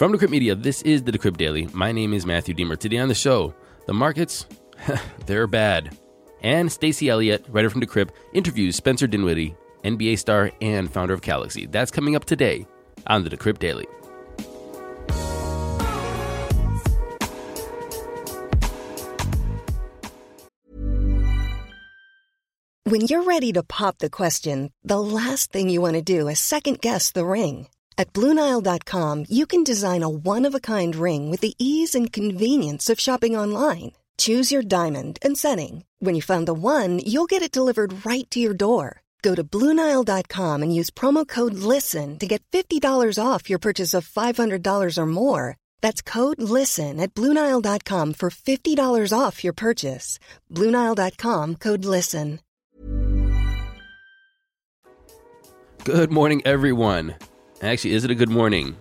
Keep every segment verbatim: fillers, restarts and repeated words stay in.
From Decrypt Media, this is the Decrypt Daily. My name is Matthew Deemer. Today on the show, the markets, they're bad. And Stacey Elliott, writer from Decrypt, interviews Spencer Dinwiddie, N B A star and founder of Galaxy. That's coming up today on the Decrypt Daily. When you're ready to pop the question, the last thing you want to do is second-guess the ring. At Blue Nile dot com, you can design a one-of-a-kind ring with the ease and convenience of shopping online. Choose your diamond and setting. When you find the one, you'll get it delivered right to your door. Go to Blue Nile dot com and use promo code LISTEN to get fifty dollars off your purchase of five hundred dollars or more. That's code LISTEN at Blue Nile dot com for fifty dollars off your purchase. Blue Nile dot com, code LISTEN. Good morning, everyone. Actually, is it a good morning?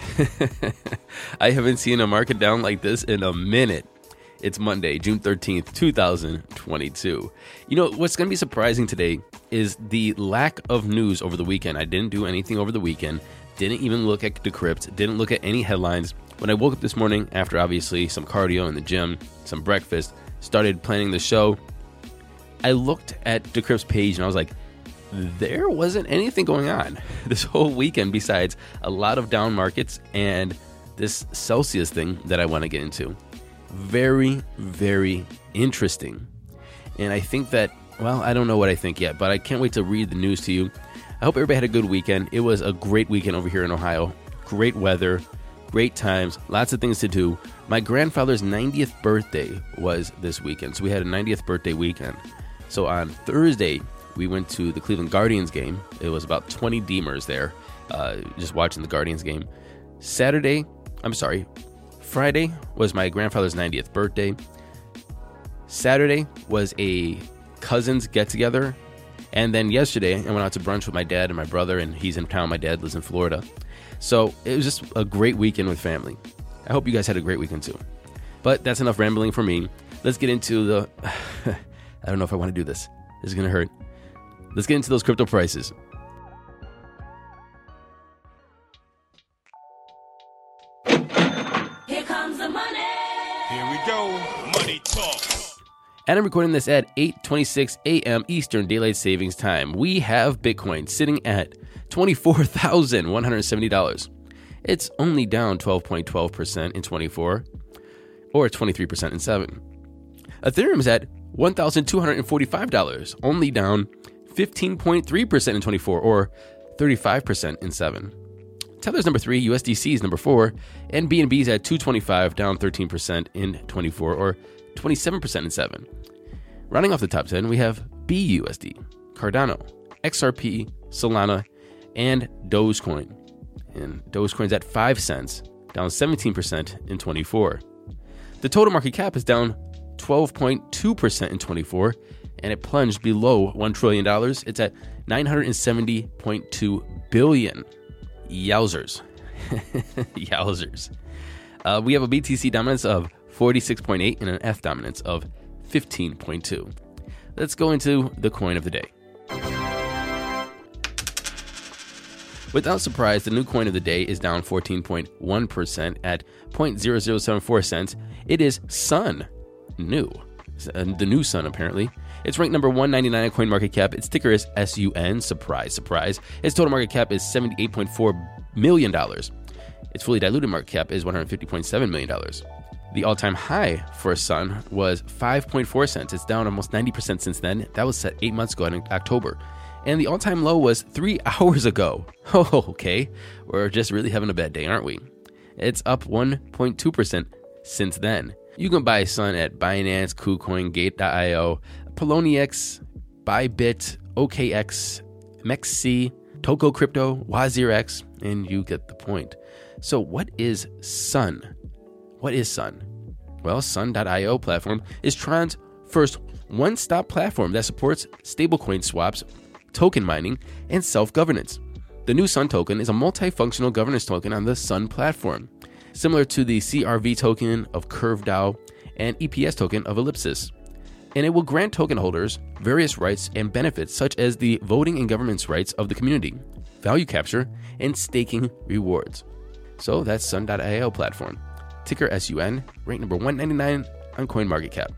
I haven't seen a market down like this in a minute. It's Monday, June thirteenth, twenty twenty-two. You know, what's going to be surprising today is the lack of news over the weekend. I didn't do anything over the weekend, didn't even look at Decrypt, didn't look at any headlines. When I woke up this morning, after obviously some cardio in the gym, some breakfast, started planning the show, I looked at Decrypt's page and I was like, there wasn't anything going on this whole weekend besides a lot of down markets and this Celsius thing that I want to get into. Very, very interesting. And I think that, well, I don't know what I think yet, but I can't wait to read the news to you. I hope everybody had a good weekend. It was a great weekend over here in Ohio. Great weather, great times, lots of things to do. My grandfather's ninetieth birthday was this weekend, so we had a ninetieth birthday weekend. So on Thursday, we went to the Cleveland Guardians game. It was about twenty Deemers there, uh, just watching the Guardians game. Saturday, I'm sorry, Friday was my grandfather's ninetieth birthday. Saturday was a cousins get-together. And then yesterday, I went out to brunch with my dad and my brother, and he's in town. My dad lives in Florida. So it was just a great weekend with family. I hope you guys had a great weekend too. But that's enough rambling for me. Let's get into the... I don't know if I want to do this. This is going to hurt. Let's get into those crypto prices. Here comes the money. Here we go. Money talk. And I'm recording this at eight twenty-six a.m. Eastern Daylight Savings Time. We have Bitcoin sitting at twenty-four thousand one hundred seventy dollars. It's only down twelve point one two percent in twenty-four, or twenty-three percent in seven. Ethereum is at one thousand two hundred forty-five dollars, only down fifteen point three percent in twenty-four, or thirty-five percent in seven. Tether's number three, U S D C is number four, and B N B is at two twenty-five, down thirteen percent in twenty-four, or twenty-seven percent in seven. Rounding off the top ten, we have B U S D, Cardano, X R P, Solana, and Dogecoin. And Dogecoin's at five cents, down seventeen percent in twenty-four. The total market cap is down twelve point two percent in twenty-four, and it plunged below one trillion dollars. It's at nine hundred seventy point two billion dollars. Yowzers. Yowzers. Uh, we have a B T C dominance of forty-six point eight and an F dominance of fifteen point two. Let's go into the coin of the day. Without surprise, the new coin of the day is down fourteen point one percent at zero point zero zero seven four cents. It is Sun. New. The new Sun, apparently. It's ranked number one ninety-nine on CoinMarketCap. Its ticker is S U N. Surprise, surprise. Its total market cap is seventy-eight point four million dollars. Its fully diluted market cap is one hundred fifty point seven million dollars. The all-time high for Sun was five point four cents. It's down almost ninety percent since then. That was set eight months ago in October. And the all-time low was three hours ago. Oh, okay. We're just really having a bad day, aren't we? It's up one point two percent since then. You can buy Sun at Binance, KuCoin, Gate dot io, Poloniex, Bybit, O K X, Mexc, Toko Crypto, WazirX, and you get the point. So what is Sun? What is Sun? Well, Sun dot io platform is Tron's first one-stop platform that supports stablecoin swaps, token mining, and self-governance. The new Sun token is a multifunctional governance token on the Sun platform, similar to the C R V token of CurveDAO and E P S token of Ellipsis. And it will grant token holders various rights and benefits such as the voting and governance rights of the community, value capture, and staking rewards. So that's Sun dot I O platform. Ticker S U N, ranked number one ninety-nine on CoinMarketCap.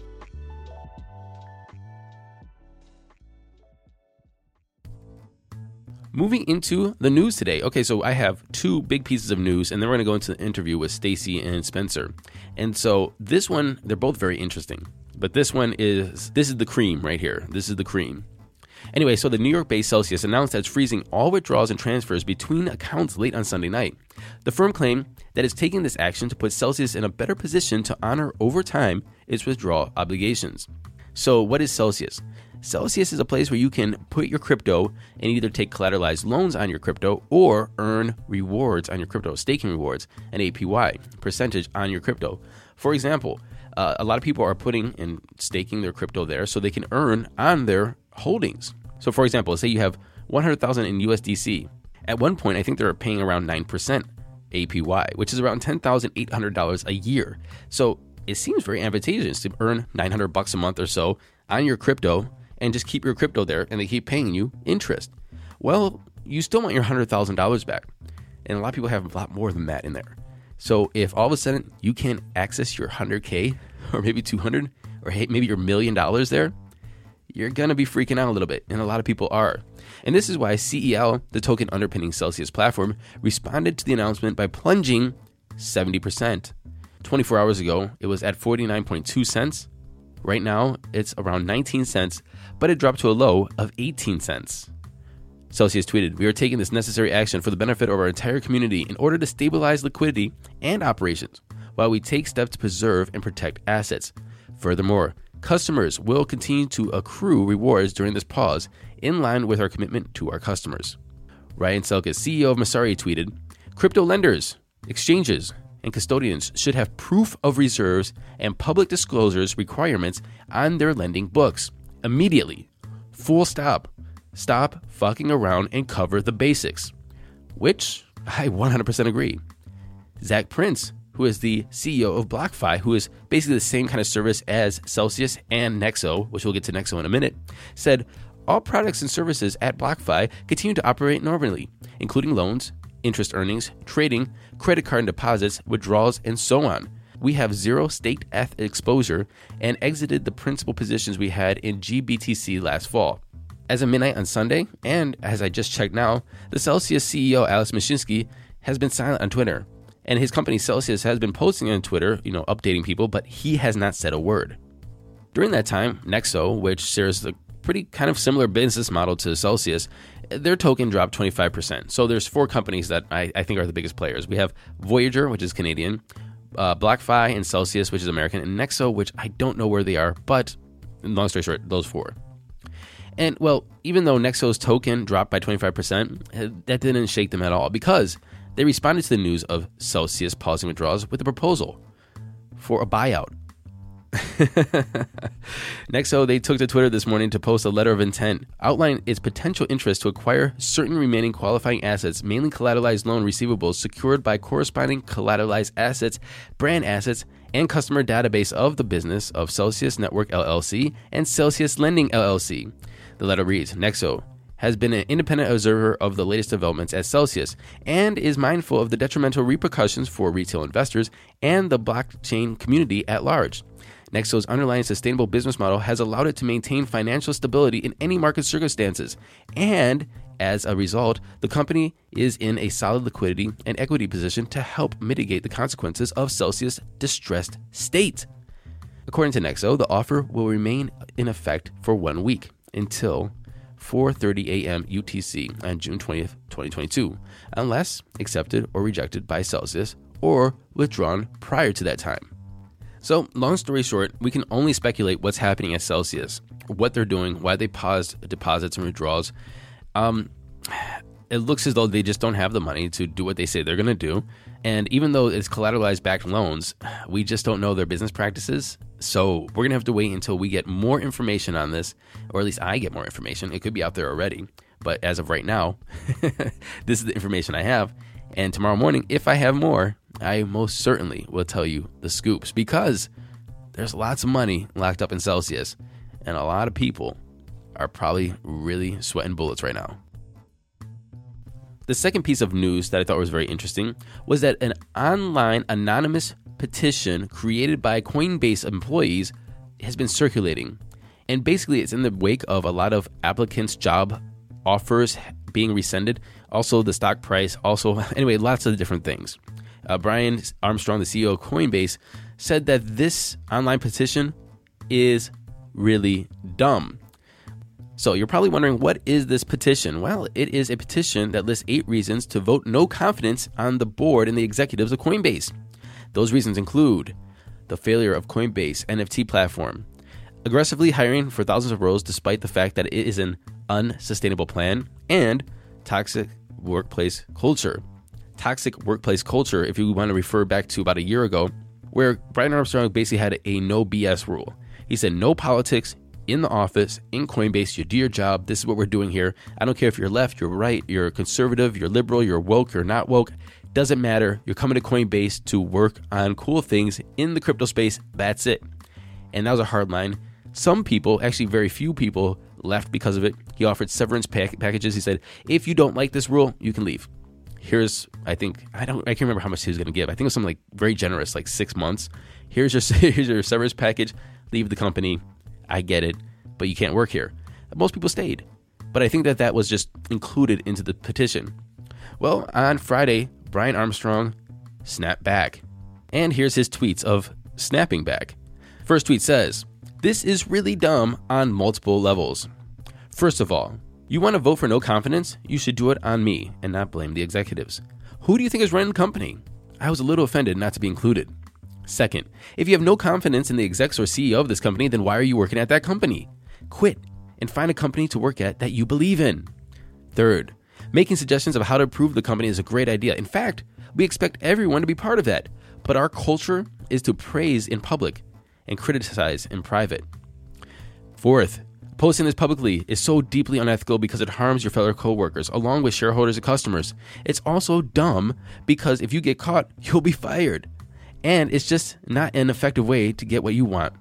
Moving into the news today. Okay, so I have two big pieces of news, and then we're going to go into the interview with Stacy and Spencer. And so this one, they're both very interesting. But this one is, this is the cream right here. This is the cream. Anyway, so the New York-based Celsius announced that it's freezing all withdrawals and transfers between accounts late on Sunday night. The firm claimed that it's taking this action to put Celsius in a better position to honor over time its withdrawal obligations. So what is Celsius? Celsius is a place where you can put your crypto and either take collateralized loans on your crypto or earn rewards on your crypto, staking rewards, an A P Y, percentage on your crypto. For example, uh, a lot of people are putting and staking their crypto there so they can earn on their holdings. So for example, say you have one hundred thousand in U S D C. At one point, I think they're paying around nine percent A P Y, which is around ten thousand eight hundred dollars a year. So it seems very advantageous to earn nine hundred bucks a month or so on your crypto and just keep your crypto there, and they keep paying you interest. Well, you still want your one hundred thousand dollars back, and a lot of people have a lot more than that in there. So if all of a sudden you can't access your one hundred K or maybe two hundred or maybe your million dollars there, you're going to be freaking out a little bit, and a lot of people are. And this is why C E L, the token underpinning Celsius platform, responded to the announcement by plunging seventy percent. twenty-four hours ago, it was at forty-nine point two cents. Right now, it's around nineteen cents, but it dropped to a low of eighteen cents. Celsius tweeted, "We are taking this necessary action for the benefit of our entire community in order to stabilize liquidity and operations, while we take steps to preserve and protect assets. Furthermore, customers will continue to accrue rewards during this pause, in line with our commitment to our customers." Ryan Selkis, C E O of Messari, tweeted, "Crypto lenders, exchanges, and custodians should have proof of reserves and public disclosures requirements on their lending books immediately. Full stop. Stop fucking around and cover the basics." Which I one hundred percent agree. Zach Prince, who is the C E O of BlockFi, who is basically the same kind of service as Celsius and Nexo, which we'll get to Nexo in a minute, said, "All products and services at BlockFi continue to operate normally, including loans, interest earnings, trading, credit card deposits, withdrawals, and so on. We have zero staked E T H exposure and exited the principal positions we had in G B T C last fall." As of midnight on Sunday, and as I just checked now, the Celsius C E O, Alex Mashinsky, has been silent on Twitter. And his company Celsius has been posting on Twitter, you know, updating people, but he has not said a word. During that time, Nexo, which shares the pretty kind of similar business model to Celsius, their token dropped twenty-five percent. So there's four companies that I, I think are the biggest players. We have Voyager, which is Canadian, uh, BlockFi and Celsius, which is American, and Nexo, which I don't know where they are, but long story short, those four. And well, even though Nexo's token dropped by twenty-five percent, that didn't shake them at all, because they responded to the news of Celsius pausing withdrawals with a proposal for a buyout. Nexo, they took to Twitter this morning to post a letter of intent, outlining its potential interest to acquire certain remaining qualifying assets, mainly collateralized loan receivables secured by corresponding collateralized assets, brand assets, and customer database of the business of Celsius Network L L C and Celsius Lending L L C. The letter reads, "Nexo has been an independent observer of the latest developments at Celsius and is mindful of the detrimental repercussions for retail investors and the blockchain community at large. Nexo's underlying sustainable business model has allowed it to maintain financial stability in any market circumstances, and as a result, the company is in a solid liquidity and equity position to help mitigate the consequences of Celsius' distressed state." According to Nexo, the offer will remain in effect for one week until four thirty a.m. U T C on June twentieth, twenty twenty-two, unless accepted or rejected by Celsius or withdrawn prior to that time. So, long story short, we can only speculate what's happening at Celsius, what they're doing, why they paused deposits and withdrawals. Um, it looks as though they just don't have the money to do what they say they're going to do. And even though it's collateralized backed loans, we just don't know their business practices. So we're going to have to wait until we get more information on this, or at least I get more information. It could be out there already. But as of right now, this is the information I have. And tomorrow morning, if I have more, I most certainly will tell you the scoops, because there's lots of money locked up in Celsius, and a lot of people are probably really sweating bullets right now. The second piece of news that I thought was very interesting was that an online anonymous petition created by Coinbase employees has been circulating. And basically, it's in the wake of a lot of applicants' job offers being rescinded, also the stock price, also, anyway, lots of different things. Uh, Brian Armstrong, the C E O of Coinbase, said that this online petition is really dumb. So you're probably wondering, what is this petition? Well, it is a petition that lists eight reasons to vote no confidence on the board and the executives of Coinbase. Those reasons include the failure of Coinbase N F T platform, aggressively hiring for thousands of roles despite the fact that it is an unsustainable plan, and toxic workplace culture. Toxic workplace culture, if you want to refer back to about a year ago, where Brian Armstrong basically had a no B S rule. He said no politics in the office, in Coinbase. You do your job. This is what we're doing here. I don't care if you're left, you're right, you're conservative, you're liberal, you're woke, you're not woke. Doesn't matter. You're coming to Coinbase to work on cool things in the crypto space. That's it. And that was a hard line. Some people, actually very few people, left because of it. He offered severance pack- packages. He said, if you don't like this rule, you can leave. Here's, I think, I don't, I can't remember how much he was going to give. I think it was something like very generous, like six months. Here's your, here's your severance package. Leave the company. I get it, but you can't work here. Most people stayed, but I think that that was just included into the petition. Well, on Friday, Brian Armstrong snapped back. And here's his tweets of snapping back. First tweet says, "This is really dumb on multiple levels. First of all, you want to vote for no confidence? You should do it on me and not blame the executives. Who do you think is running the company? I was a little offended not to be included. Second, if you have no confidence in the execs or C E O of this company, then why are you working at that company? Quit and find a company to work at that you believe in. Third, making suggestions of how to improve the company is a great idea. In fact, we expect everyone to be part of that. But our culture is to praise in public and criticize in private. Fourth, posting this publicly is so deeply unethical because it harms your fellow coworkers along with shareholders and customers. It's also dumb because if you get caught, you'll be fired. And it's just not an effective way to get what you want.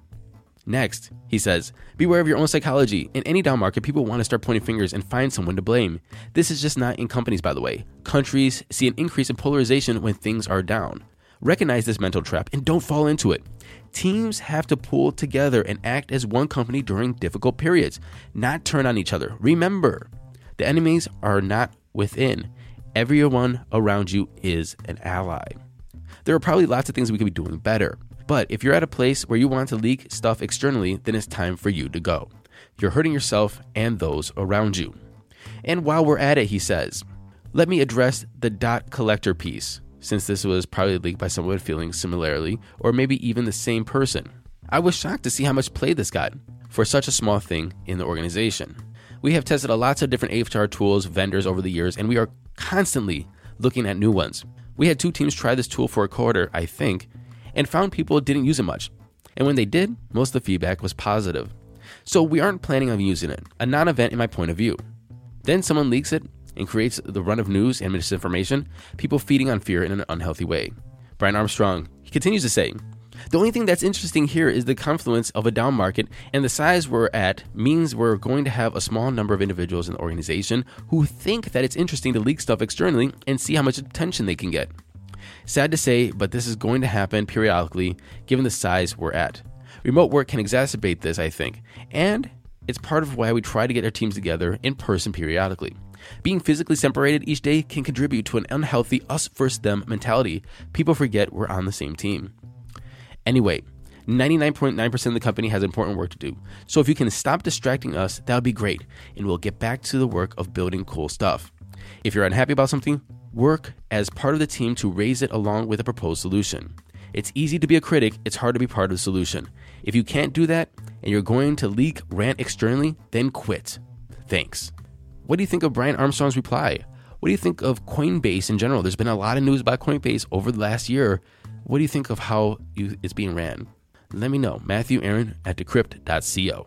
Next, he says, beware of your own psychology. In any down market, people want to start pointing fingers and find someone to blame. This is just not in companies, by the way. Countries see an increase in polarization when things are down. Recognize this mental trap and don't fall into it. Teams have to pull together and act as one company during difficult periods, not turn on each other. Remember, the enemies are not within. Everyone around you is an ally. There are probably lots of things we could be doing better. But if you're at a place where you want to leak stuff externally, then it's time for you to go. You're hurting yourself and those around you. And while we're at it, he says, let me address the dot collector piece, since this was probably leaked by someone feeling similarly, or maybe even the same person. I was shocked to see how much play this got for such a small thing in the organization. We have tested a lots of different H R tools, vendors over the years, and we are constantly looking at new ones. We had two teams try this tool for a quarter, I think, and found people didn't use it much. And when they did, most of the feedback was positive. So we aren't planning on using it, a non-event in my point of view. Then someone leaks it and creates the run of news and misinformation, people feeding on fear in an unhealthy way. Brian Armstrong, he continues to say, the only thing that's interesting here is the confluence of a down market, and the size we're at means we're going to have a small number of individuals in the organization who think that it's interesting to leak stuff externally and see how much attention they can get. Sad to say, but this is going to happen periodically given the size we're at. Remote work can exacerbate this, I think, and it's part of why we try to get our teams together in person periodically. Being physically separated each day can contribute to an unhealthy us versus them mentality. People forget we're on the same team. Anyway, ninety-nine point nine percent of the company has important work to do. So if you can stop distracting us, that would be great, and we'll get back to the work of building cool stuff. If you're unhappy about something, work as part of the team to raise it along with a proposed solution. It's easy to be a critic, it's hard to be part of the solution. If you can't do that, and you're going to leak rant externally, then quit. Thanks. What do you think of Brian Armstrong's reply? What do you think of Coinbase in general? There's been a lot of news about Coinbase over the last year. What do you think of how you, it's being ran? Let me know. Matthew Aaron at decrypt dot co.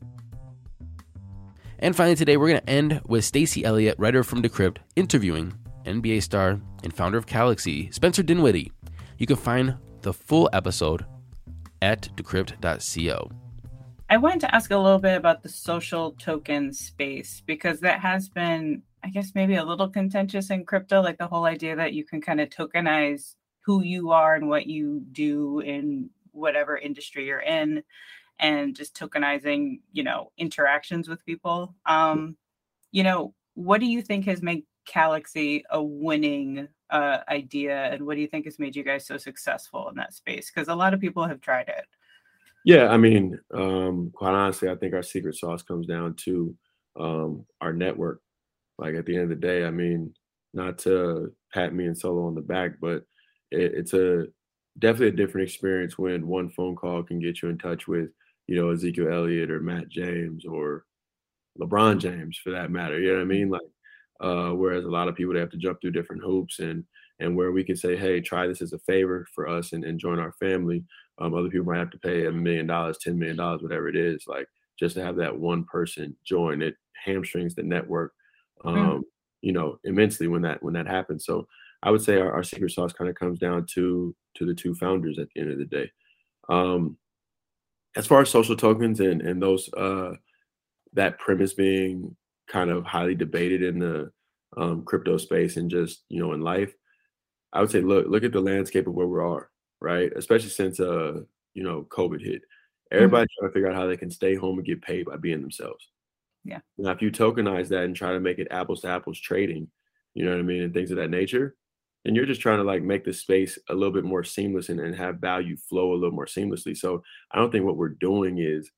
And finally today, we're going to end with Stacey Elliott, writer from Decrypt, interviewing N B A star and founder of Galaxy, Spencer Dinwiddie. You can find the full episode at decrypt dot co. I wanted to ask a little bit about the social token space, because that has been I guess maybe a little contentious in crypto, like the whole idea that you can kind of tokenize who you are and what you do in whatever industry you're in, and just tokenizing, you know, interactions with people. Um, you know, what do you think has made Calaxy a winning uh, idea, and what do you think has made you guys so successful in that space? Because a lot of people have tried it. Yeah, I mean, um, quite honestly, I think our secret sauce comes down to um, our network. Like at the end of the day, I mean, not to pat me and Solo on the back, but it, it's a definitely a different experience when one phone call can get you in touch with, you know, Ezekiel Elliott or Matt James or LeBron James for that matter. You know what I mean? Like, uh, whereas a lot of people, they have to jump through different hoops, and and where we can say, hey, try this as a favor for us and, and join our family. Um, other people might have to pay a million dollars, ten million dollars, whatever it is, like just to have that one person join. It hamstrings the network, um, mm. you know, immensely when that when that happens. So I would say our, our secret sauce kind of comes down to to the two founders at the end of the day. Um, as far as social tokens and and those uh, that premise being kind of highly debated in the um, crypto space and just, you know, in life, I would say look look at the landscape of where we are. Right, especially since uh you know COVID hit, everybody's mm-hmm. trying to figure out how they can stay home and get paid by being themselves. Yeah. Now, if you tokenize that and try to make it apples to apples trading, you know what I mean, and things of that nature, and you're just trying to like make the space a little bit more seamless and, and have value flow a little more seamlessly. So I don't think what we're doing is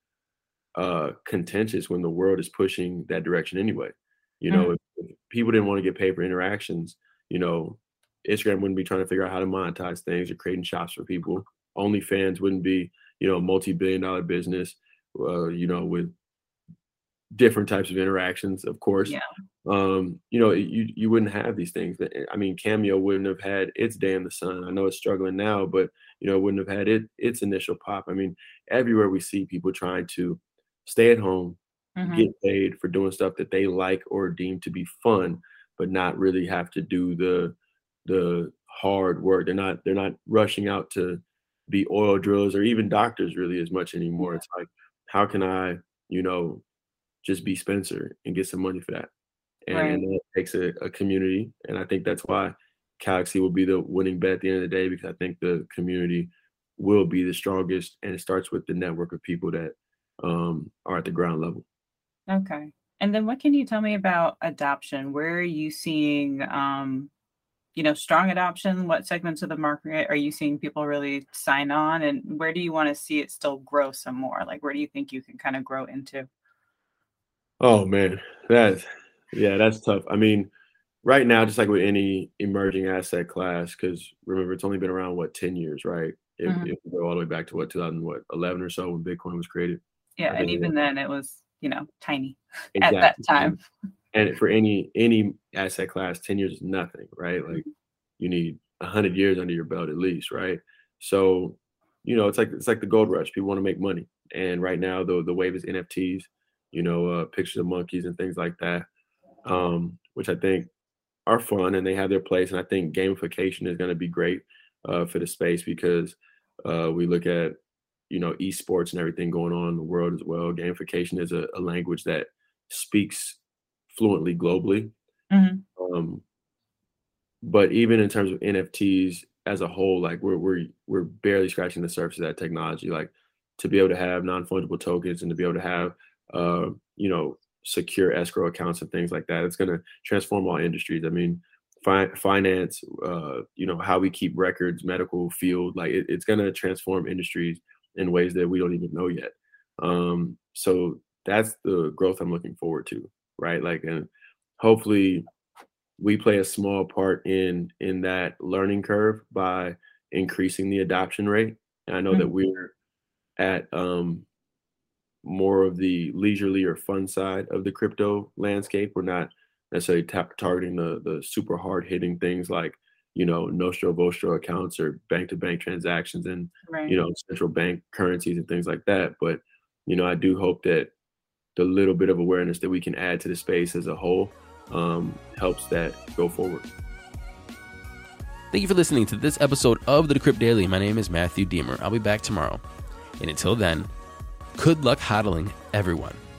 uh contentious when the world is pushing that direction anyway. You know, mm-hmm. if, if people didn't want to get paid for interactions, you know, Instagram wouldn't be trying to figure out how to monetize things or creating shops for people. OnlyFans wouldn't be, you know, a multi-billion dollar business, uh, you know, with different types of interactions, of course. Yeah. Um, you know, you you wouldn't have these things. I mean, Cameo wouldn't have had its day in the sun. I know it's struggling now, but, you know, it wouldn't have had it its initial pop. I mean, everywhere we see people trying to stay at home, mm-hmm. get paid for doing stuff that they like or deem to be fun, but not really have to do the the hard work. They're not they're not rushing out to be oil drillers or even doctors really as much anymore. It's like, how can I, you know, just be Spencer and get some money for that? And, right. and that takes a, a community. And I think that's why Calaxy will be the winning bet at the end of the day, because I think the community will be the strongest, and it starts with the network of people that um, are at the ground level. Okay. And then what can you tell me about adoption? Where are you seeing um you know, strong adoption? What segments of the market are you seeing people really sign on, and where do you want to see it still grow some more? Like, where do you think you can kind of grow into? Oh man, that's, yeah, that's tough. I mean, right now, just like with any emerging asset class, because remember, it's only been around, what, ten years, right? If, mm-hmm. if we go all the way back to what, two thousand eleven or so, when Bitcoin was created. Yeah, and even then it was, you know, tiny exactly. at that time. And for any any asset class, ten years is nothing, right? Like you need a hundred years under your belt at least, right? So, you know, it's like it's like the gold rush. People want to make money, and right now the the wave is N F Ts, you know, uh, pictures of monkeys and things like that, um, which I think are fun and they have their place. And I think gamification is going to be great uh, for the space, because uh, we look at, you know, esports and everything going on in the world as well. Gamification is a, a language that speaks fluently globally. Mm-hmm. Um, but even in terms of N F Ts as a whole, like we're we're we're barely scratching the surface of that technology. Like to be able to have non-fungible tokens and to be able to have uh, you know, secure escrow accounts and things like that, it's going to transform all industries. I mean, fi- finance, uh, you know, how we keep records, medical field, like it, it's going to transform industries in ways that we don't even know yet. Um, so that's the growth I'm looking forward to. Right. Like, and hopefully we play a small part in, in that learning curve by increasing the adoption rate. And I know mm-hmm. that we're at um, more of the leisurely or fun side of the crypto landscape. We're not necessarily ta- targeting the, the super hard hitting things like, you know, Nostro Vostro accounts or bank to bank transactions and, right. you know, central bank currencies and things like that. But, you know, I do hope that the little bit of awareness that we can add to the space as a whole um, helps that go forward. Thank you for listening to this episode of the Decrypt Daily. My name is Matthew Deemer. I'll be back tomorrow. And until then, good luck hodling, everyone.